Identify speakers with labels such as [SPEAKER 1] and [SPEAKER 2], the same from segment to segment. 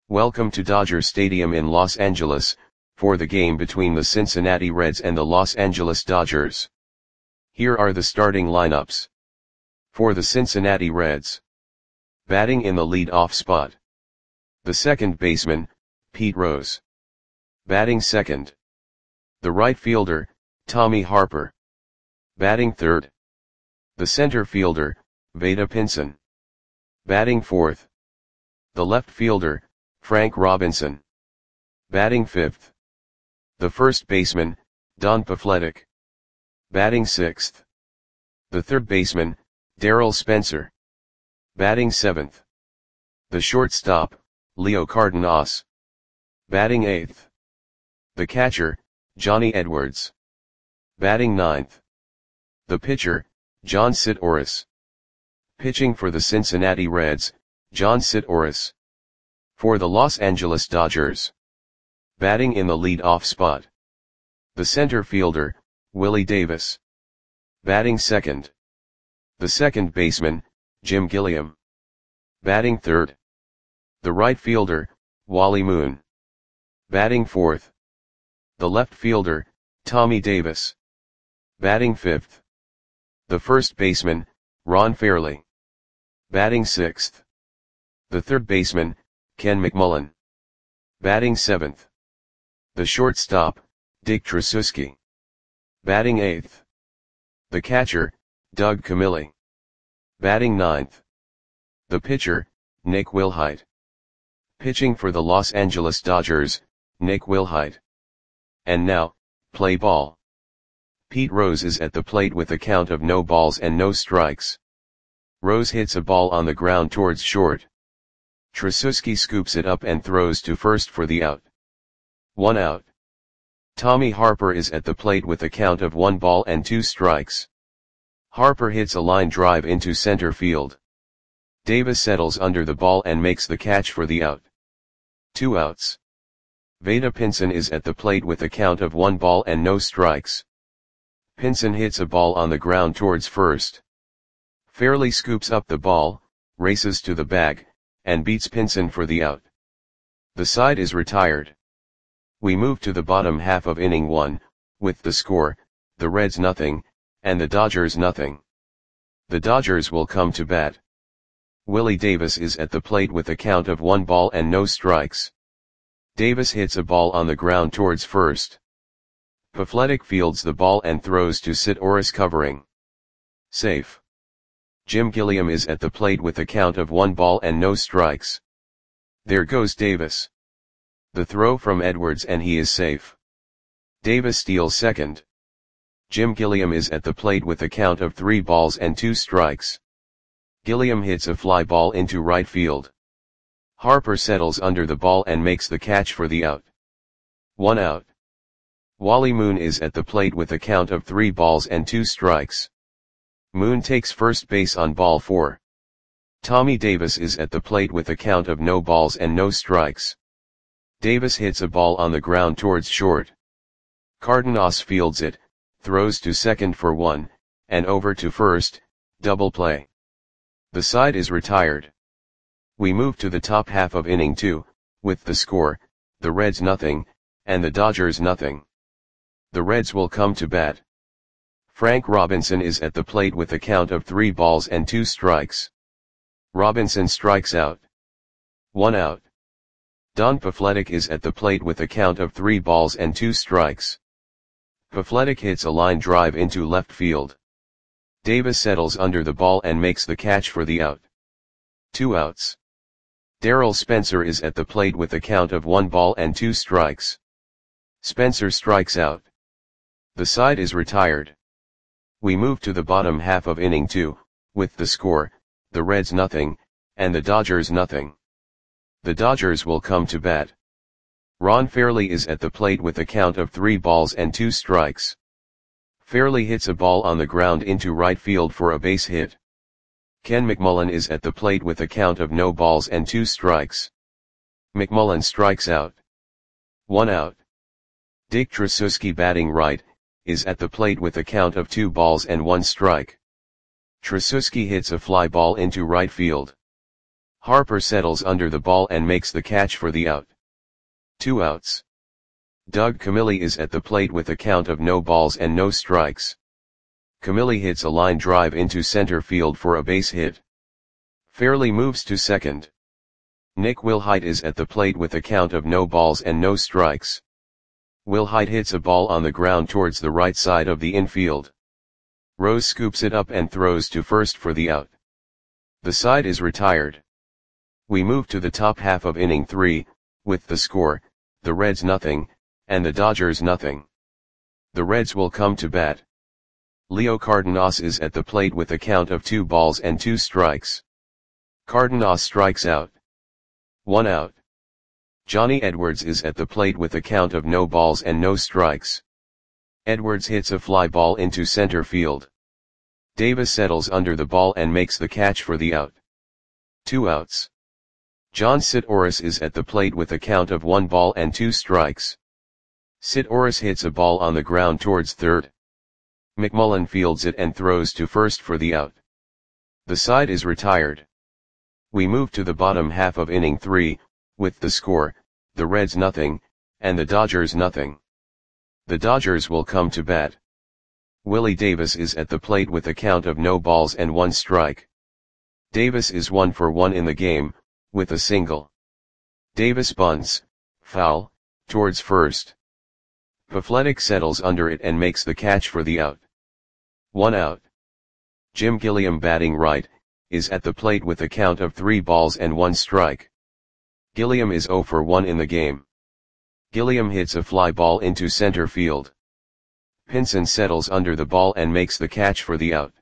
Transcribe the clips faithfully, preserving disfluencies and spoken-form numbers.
[SPEAKER 1] Welcome to Dodger Stadium in Los Angeles, for the game between the Cincinnati Reds and the Los Angeles Dodgers. Here are the starting lineups. For the Cincinnati Reds. Batting in the lead-off spot. The second baseman, Pete Rose. Batting second. The right fielder, Tommy Harper. Batting third. The center fielder, Vada Pinson. Batting fourth. The left fielder, Frank Robinson. Batting fifth. The first baseman, Don Pafletic. Batting sixth. The third baseman, Darryl Spencer. Batting seventh. The shortstop, Leo Cardenas. Batting eighth. The catcher, Johnny Edwards. Batting ninth. The pitcher, John Sid Orris. Pitching for the Cincinnati Reds, John Sid Orris. For the Los Angeles Dodgers. Batting in the lead-off spot. The center fielder, Willie Davis. Batting second. The second baseman, Jim Gilliam. Batting third. The right fielder, Wally Moon. Batting fourth. The left fielder, Tommy Davis. Batting fifth. The first baseman, Ron Fairly. Batting sixth. The third baseman, Ken McMullen. Batting seventh. The shortstop, Dick Tracewski. Batting eighth. The catcher, Doug Camilli. Batting ninth. The pitcher, Nick Wilhite. Pitching for the Los Angeles Dodgers, Nick Wilhite. And now, play ball. Pete Rose is at the plate with a count of no balls and no strikes. Rose hits a ball on the ground towards short. Tracewski scoops it up and throws to first for the out. One out. Tommy Harper is at the plate with a count of one ball and two strikes. Harper hits a line drive into center field. Davis settles under the ball and makes the catch for the out. Two outs. Vada Pinson is at the plate with a count of one ball and no strikes. Pinson hits a ball on the ground towards first. Fairly scoops up the ball, races to the bag, and beats Pinson for the out. The side is retired. We move to the bottom half of inning one, with the score, the Reds nothing, and the Dodgers nothing. The Dodgers will come to bat. Willie Davis is at the plate with a count of one ball and no strikes. Davis hits a ball on the ground towards first. Pafletic fields the ball and throws to Sid Orris covering. Safe. Jim Gilliam is at the plate with a count of one ball and no strikes. There goes Davis. The throw from Edwards and he is safe. Davis steals second. Jim Gilliam is at the plate with a count of three balls and two strikes. Gilliam hits a fly ball into right field. Harper settles under the ball and makes the catch for the out. One out. Wally Moon is at the plate with a count of three balls and two strikes. Moon takes first base on ball four. Tommy Davis is at the plate with a count of no balls and no strikes. Davis hits a ball on the ground towards short. Cardenas fields it, throws to second for one, and over to first, double play. The side is retired. We move to the top half of inning two, with the score, the Reds nothing, and the Dodgers nothing. The Reds will come to bat. Frank Robinson is at the plate with a count of three balls and two strikes. Robinson strikes out. One out. Don Pafletic is at the plate with a count of three balls and two strikes. Pafletic hits a line drive into left field. Davis settles under the ball and makes the catch for the out. Two outs. Darryl Spencer is at the plate with a count of one ball and two strikes. Spencer strikes out. The side is retired. We move to the bottom half of inning two, with the score, the Reds nothing, and the Dodgers nothing. The Dodgers will come to bat. Ron Fairly is at the plate with a count of three balls and two strikes. Fairly hits a ball on the ground into right field for a base hit. Ken McMullen is at the plate with a count of no balls and two strikes. McMullen strikes out. One out. Dick Tracewski, batting right, is at the plate with a count of two balls and one strike. Tracewski hits a fly ball into right field. Harper settles under the ball and makes the catch for the out. Two outs. Doug Camilli is at the plate with a count of no balls and no strikes. Camilli hits a line drive into center field for a base hit. Fairley moves to second. Nick Wilhite is at the plate with a count of no balls and no strikes. Wilhite hits a ball on the ground towards the right side of the infield. Rose scoops it up and throws to first for the out. The side is retired. We move to the top half of inning three, with the score, the Reds nothing, and the Dodgers nothing. The Reds will come to bat. Leo Cardenas is at the plate with a count of two balls and two strikes. Cardenas strikes out. One out. Johnny Edwards is at the plate with a count of no balls and no strikes. Edwards hits a fly ball into center field. Davis settles under the ball and makes the catch for the out. Two outs. John Sitoris is at the plate with a count of one ball and two strikes. Sitoris hits a ball on the ground towards third. McMullen fields it and throws to first for the out. The side is retired. We move to the bottom half of inning three, with the score, the Reds nothing, and the Dodgers nothing. The Dodgers will come to bat. Willie Davis is at the plate with a count of no balls and one strike. Davis is one for one in the game, with a single. Davis bunts, foul, towards first. Pafletic settles under it and makes the catch for the out. One out. Jim Gilliam, batting right, is at the plate with a count of three balls and one strike. Gilliam is zero for one in the game. Gilliam hits a fly ball into center field. Pinson settles under the ball and makes the catch for the out.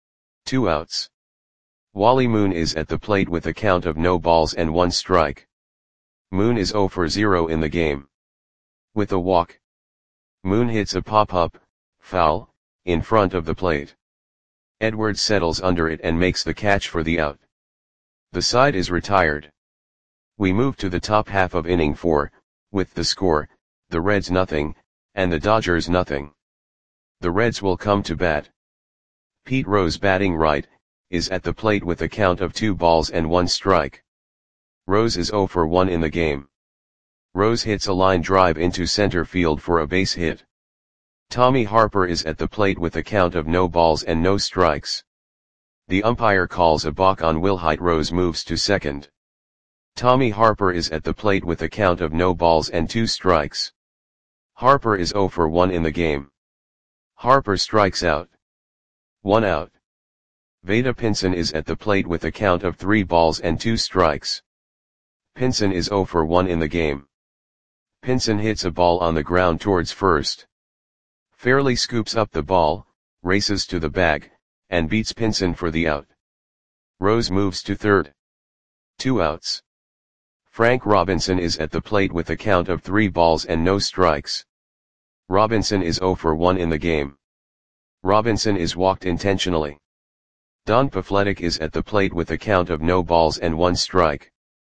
[SPEAKER 1] Two outs. Wally Moon is at the plate with a count of no balls and one strike. Moon is zero for zero in the game. With a walk. Moon hits a pop-up, foul, in front of the plate. Edwards settles under it and makes the catch for the out. The side is retired. We move to the top half of inning four, with the score, the Reds nothing, and the Dodgers nothing. The Reds will come to bat. Pete Rose, batting right, is at the plate with a count of two balls and one strike. Rose is zero for one in the game. Rose hits a line drive into center field for a base hit. Tommy Harper is at the plate with a count of no balls and no strikes. The umpire calls a balk on Wilhite. Rose moves to second. Tommy Harper is at the plate with a count of no balls and two strikes. Harper is zero for one in the game. Harper strikes out. One out. Vada Pinson is at the plate with a count of three balls and two strikes. Pinson is zero for one in the game. Pinson hits a ball on the ground towards first. Fairley scoops up the ball, races to the bag, and beats Pinson for the out. Rose moves to third. Two outs. Frank Robinson is at the plate with a count of three balls and no strikes. Robinson is zero for one in the game. Robinson is walked intentionally. Don Pafletic is at the plate with a count of no balls and one strike.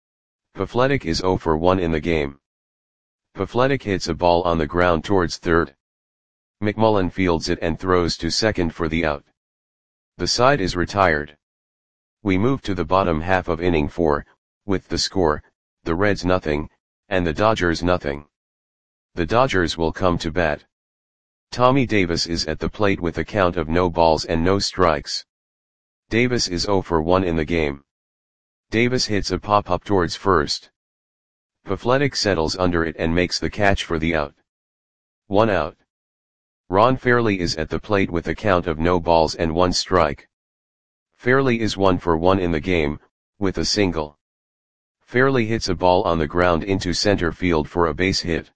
[SPEAKER 1] Pafletic is zero for one in the game. Pafletic hits a ball on the ground towards third. McMullen fields it and throws to second for the out. The side is retired. We move to the bottom half of inning four, with the score, the Reds nothing, and the Dodgers nothing. The Dodgers will come to bat. Tommy Davis is at the plate with a count of no balls and no strikes. Davis is zero for one in the game. Davis hits a pop-up towards first. Pafletic settles under it and makes the catch for the out. One out. Ron Fairley is at the plate with a count of no balls and one strike. Fairley is one for one in the game, with a single. Fairley hits a ball on the ground into center field for a base hit.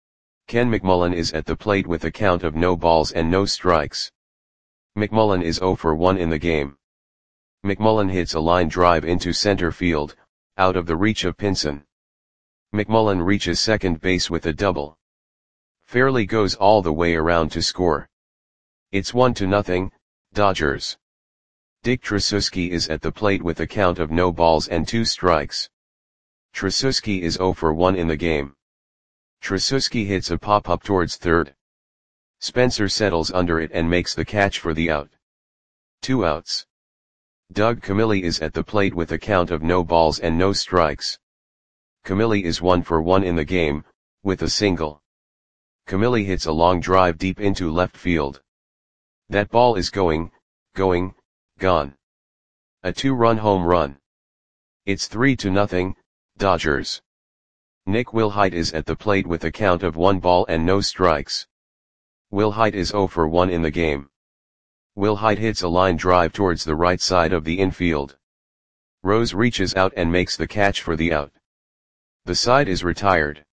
[SPEAKER 1] Ken McMullen is at the plate with a count of no balls and no strikes. McMullen is zero for one in the game. McMullen hits a line drive into center field, out of the reach of Pinson. McMullen reaches second base with a double. Fairley goes all the way around to score. It's one to nothing, Dodgers. Dick Tracewski is at the plate with a count of no balls and two strikes. Tracewski is zero for one in the game. Tracewski hits a pop-up towards third. Spencer settles under it and makes the catch for the out. Two outs. Doug Camilli is at the plate with a count of no balls and no strikes. Camilli is one for one in the game, with a single. Camilli hits a long drive deep into left field. That ball is going, going, gone. A two-run home run. It's three to nothing, Dodgers. Nick Wilhite is at the plate with a count of one ball and no strikes. Wilhite is zero for one in the game. Wilhite hits a line drive towards the right side of the infield. Rose reaches out and makes the catch for the out. The side is retired.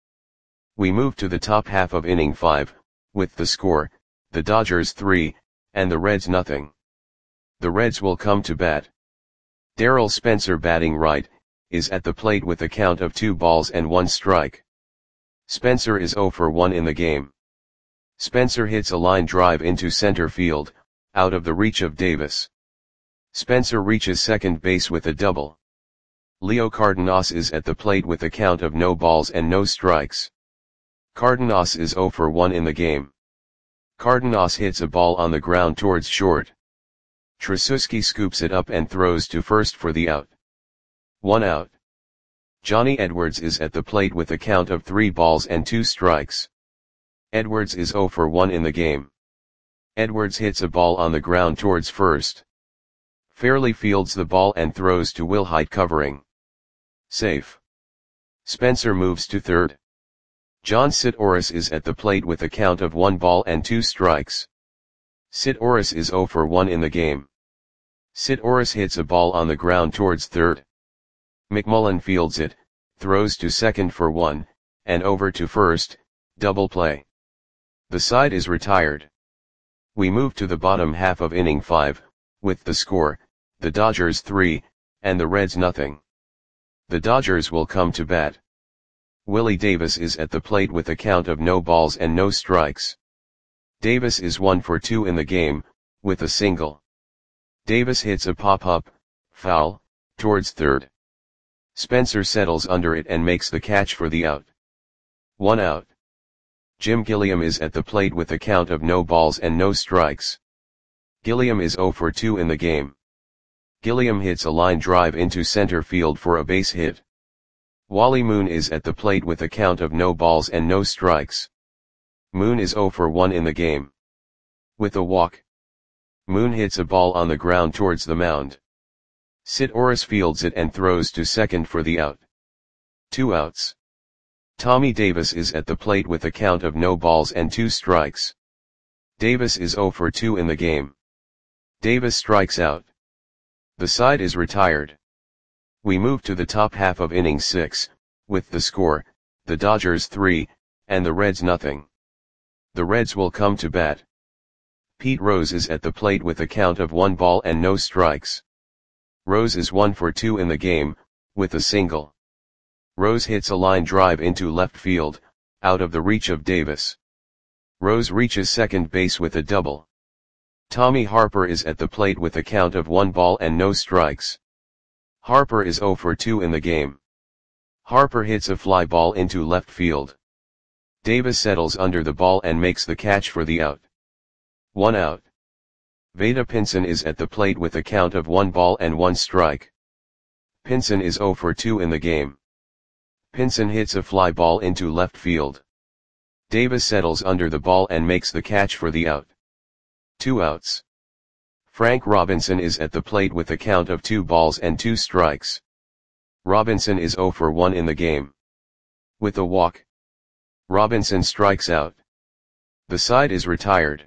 [SPEAKER 1] We move to the top half of inning five, with the score, the Dodgers three, and the Reds nothing. The Reds will come to bat. Darryl Spencer, batting right, is at the plate with a count of two balls and one strike. Spencer is zero for one in the game. Spencer hits a line drive into center field, out of the reach of Davis. Spencer reaches second base with a double. Leo Cardenas is at the plate with a count of no balls and no strikes. Cardenas is zero for one in the game. Cardenas hits a ball on the ground towards short. Tracewski scoops it up and throws to first for the out. One out. Johnny Edwards is at the plate with a count of three balls and two strikes. Edwards is zero for one in the game. Edwards hits a ball on the ground towards first. Fairley fields the ball and throws to Wilhite covering. Safe. Spencer moves to third. John Sitoris is at the plate with a count of one ball and two strikes. Sitoris is zero for one in the game. Sitoris hits a ball on the ground towards third. McMullen fields it, throws to second for one, and over to first, double play. The side is retired. We move to the bottom half of inning five, with the score, the Dodgers three, and the Reds nothing. The Dodgers will come to bat. Willie Davis is at the plate with a count of no balls and no strikes. Davis is one for two in the game, with a single. Davis hits a pop-up, foul, towards third. Spencer settles under it and makes the catch for the out. One out. Jim Gilliam is at the plate with a count of no balls and no strikes. Gilliam is zero for two in the game. Gilliam hits a line drive into center field for a base hit. Wally Moon is at the plate with a count of no balls and no strikes. Moon is zero for one in the game. With a walk. Moon hits a ball on the ground towards the mound. Sitoris fields it and throws to second for the out. Two outs. Tommy Davis is at the plate with a count of no balls and two strikes. Davis is zero for two in the game. Davis strikes out. The side is retired. We move to the top half of inning six, with the score, the Dodgers three, and the Reds nothing. The Reds will come to bat. Pete Rose is at the plate with a count of one ball and no strikes. Rose is one for two in the game, with a single. Rose hits a line drive into left field, out of the reach of Davis. Rose reaches second base with a double. Tommy Harper is at the plate with a count of one ball and no strikes. Harper is zero for two in the game. Harper hits a fly ball into left field. Davis settles under the ball and makes the catch for the out. One out. Vada Pinson is at the plate with a count of one ball and one strike. Pinson is zero for two in the game. Pinson hits a fly ball into left field. Davis settles under the ball and makes the catch for the out. Two outs. Frank Robinson is at the plate with a count of two balls and two strikes. Robinson is zero for one in the game. With a walk. Robinson strikes out. The side is retired.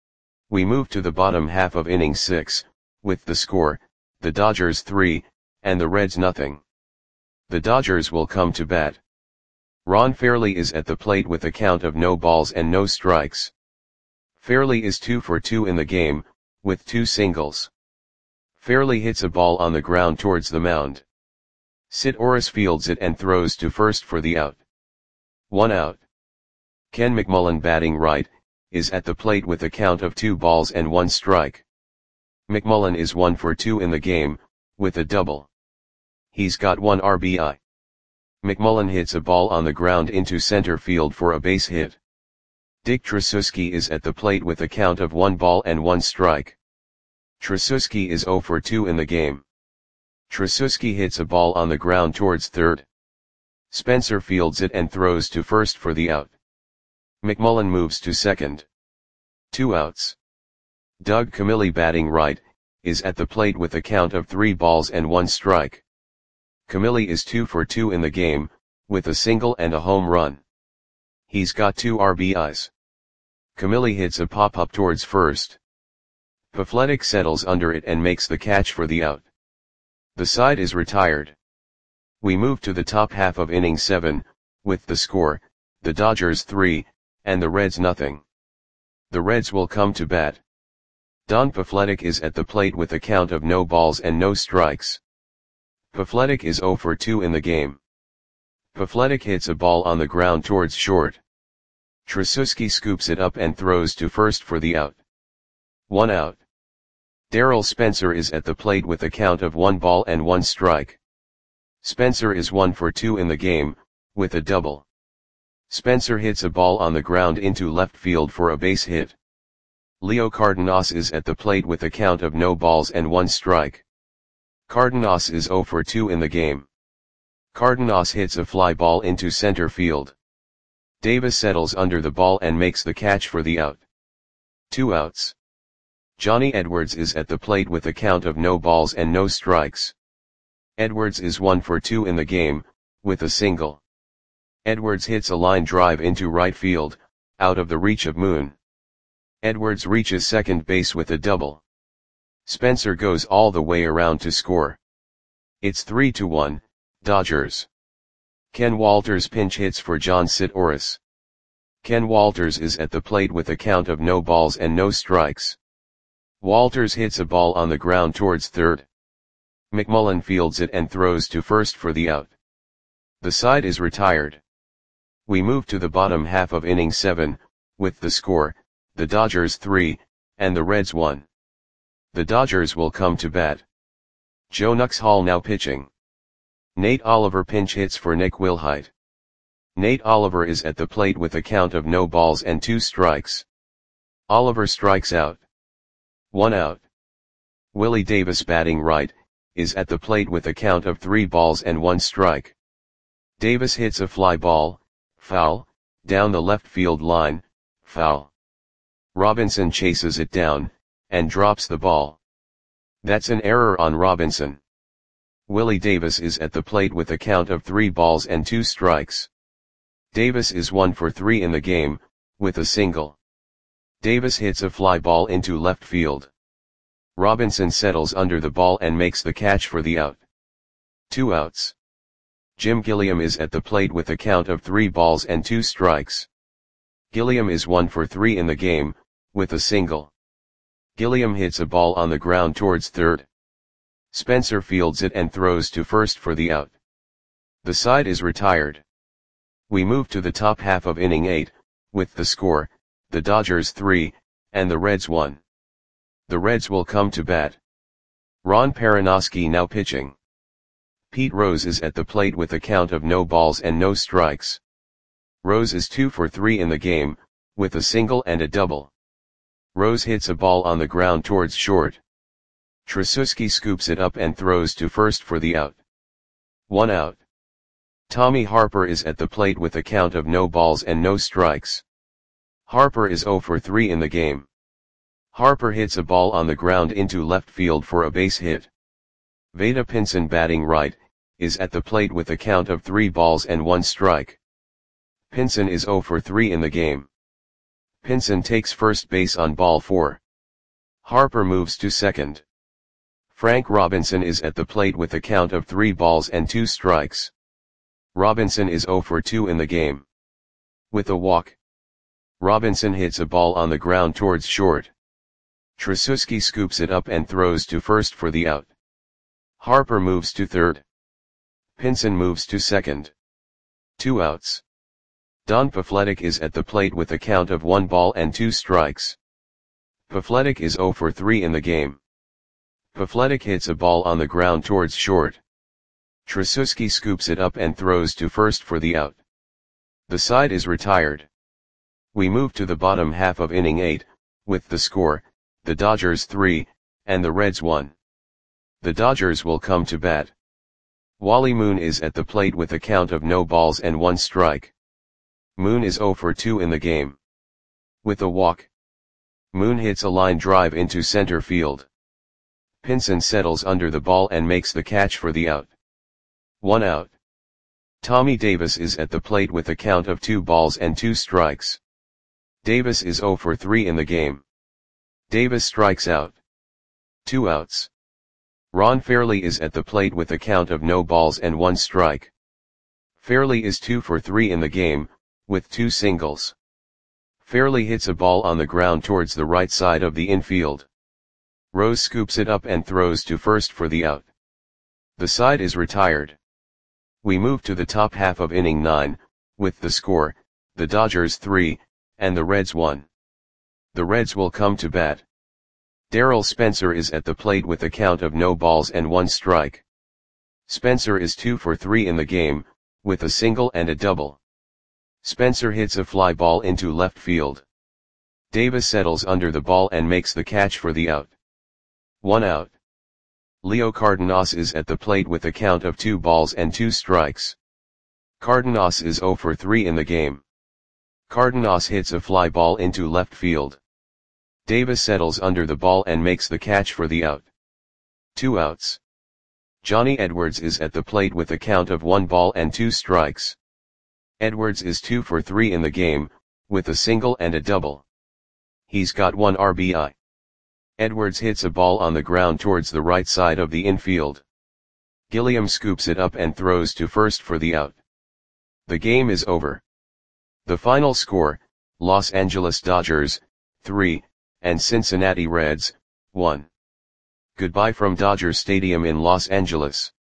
[SPEAKER 1] We move to the bottom half of inning six, with the score, the Dodgers three, and the Reds nothing. The Dodgers will come to bat. Ron Fairley is at the plate with a count of no balls and no strikes. Fairley is two for two in the game, with two singles. Fairley hits a ball on the ground towards the mound. Sitoris fields it and throws to first for the out. One out. Ken McMullen, batting right, is at the plate with a count of two balls and one strike. McMullen is one for two in the game, with a double. He's got one R B I. McMullen hits a ball on the ground into center field for a base hit. Dick Tracewski is at the plate with a count of one ball and one strike. Tracewski is zero for two in the game. Tracewski hits a ball on the ground towards third. Spencer fields it and throws to first for the out. McMullen moves to second. Two outs. Doug Camilli, batting right, is at the plate with a count of three balls and one strike. Camilli is two for two in the game, with a single and a home run. He's got two R B Is. Camilli hits a pop-up towards first. Pafletic settles under it and makes the catch for the out. The side is retired. We move to the top half of inning seven, with the score, the Dodgers three, and the Reds nothing. The Reds will come to bat. Don Pafletic is at the plate with a count of no balls and no strikes. Pafletic is zero for two in the game. Pafletic hits a ball on the ground towards short. Tracewski scoops it up and throws to first for the out. One out. Darryl Spencer is at the plate with a count of one ball and one strike. Spencer is one for two in the game, with a double. Spencer hits a ball on the ground into left field for a base hit. Leo Cardenas is at the plate with a count of no balls and one strike. Cardenas is zero for two in the game. Cardenas hits a fly ball into center field. Davis settles under the ball and makes the catch for the out. Two outs. Johnny Edwards is at the plate with a count of no balls and no strikes. Edwards is one for two in the game, with a single. Edwards hits a line drive into right field, out of the reach of Moon. Edwards reaches second base with a double. Spencer goes all the way around to score. It's three to one, Dodgers. Ken Walters pinch hits for John Sitoris. Ken Walters is at the plate with a count of no balls and no strikes. Walters hits a ball on the ground towards third. McMullen fields it and throws to first for the out. The side is retired. We move to the bottom half of inning seven, with the score, the Dodgers three, and the Reds one. The Dodgers will come to bat. Joe Nuxhall now pitching. Nate Oliver pinch hits for Nick Wilhite. Nate Oliver is at the plate with a count of no balls and two strikes. Oliver strikes out. One out. Willie Davis, batting right, is at the plate with a count of three balls and one strike. Davis hits a fly ball, foul, down the left field line, foul. Robinson chases it down, and drops the ball. That's an error on Robinson. Willie Davis is at the plate with a count of three balls and two strikes. Davis is one for three in the game, with a single. Davis hits a fly ball into left field. Robinson settles under the ball and makes the catch for the out. Two outs. Jim Gilliam is at the plate with a count of three balls and two strikes. Gilliam is one for three in the game, with a single. Gilliam hits a ball on the ground towards third. Spencer fields it and throws to first for the out. The side is retired. We move to the top half of inning eight, with the score, the Dodgers three, and the Reds one. The Reds will come to bat. Ron Perranoski now pitching. Pete Rose is at the plate with a count of no balls and no strikes. Rose is two for three in the game, with a single and a double. Rose hits a ball on the ground towards short. Tracewski scoops it up and throws to first for the out. One out. Tommy Harper is at the plate with a count of no balls and no strikes. Harper is zero for three in the game. Harper hits a ball on the ground into left field for a base hit. Vada Pinson, batting right, is at the plate with a count of three balls and one strike. Pinson is zero for three in the game. Pinson takes first base on ball four. Harper moves to second. Frank Robinson is at the plate with a count of three balls and two strikes. Robinson is zero for two in the game. With a walk. Robinson hits a ball on the ground towards short. Tracewski scoops it up and throws to first for the out. Harper moves to third. Pinson moves to second. Two outs. Don Pafletic is at the plate with a count of one ball and two strikes. Pafletic is zero for three in the game. Pafletic hits a ball on the ground towards short. Tracewski scoops it up and throws to first for the out. The side is retired. We move to the bottom half of inning eight, with the score, the Dodgers three, and the Reds one. The Dodgers will come to bat. Wally Moon is at the plate with a count of no balls and one strike. Moon is zero for two in the game. With a walk, Moon hits a line drive into center field. Pinson settles under the ball and makes the catch for the out. One out. Tommy Davis is at the plate with a count of two balls and two strikes. Davis is zero for three in the game. Davis strikes out. Two outs. Ron Fairly is at the plate with a count of no balls and one strike. Fairly is two for three in the game, with two singles. Fairly hits a ball on the ground towards the right side of the infield. Rose scoops it up and throws to first for the out. The side is retired. We move to the top half of inning nine, with the score, the Dodgers three, and the Reds one. The Reds will come to bat. Darryl Spencer is at the plate with a count of no balls and one strike. Spencer is two for three in the game, with a single and a double. Spencer hits a fly ball into left field. Davis settles under the ball and makes the catch for the out. One out. Leo Cardenas is at the plate with a count of two balls and two strikes. Cardenas is zero for three in the game. Cardenas hits a fly ball into left field. Davis settles under the ball and makes the catch for the out. Two outs. Johnny Edwards is at the plate with a count of one ball and two strikes. Edwards is two for three in the game, with a single and a double. He's got one R B I. Edwards hits a ball on the ground towards the right side of the infield. Gilliam scoops it up and throws to first for the out. The game is over. The final score, Los Angeles Dodgers, three, and Cincinnati Reds, one. Goodbye from Dodger Stadium in Los Angeles.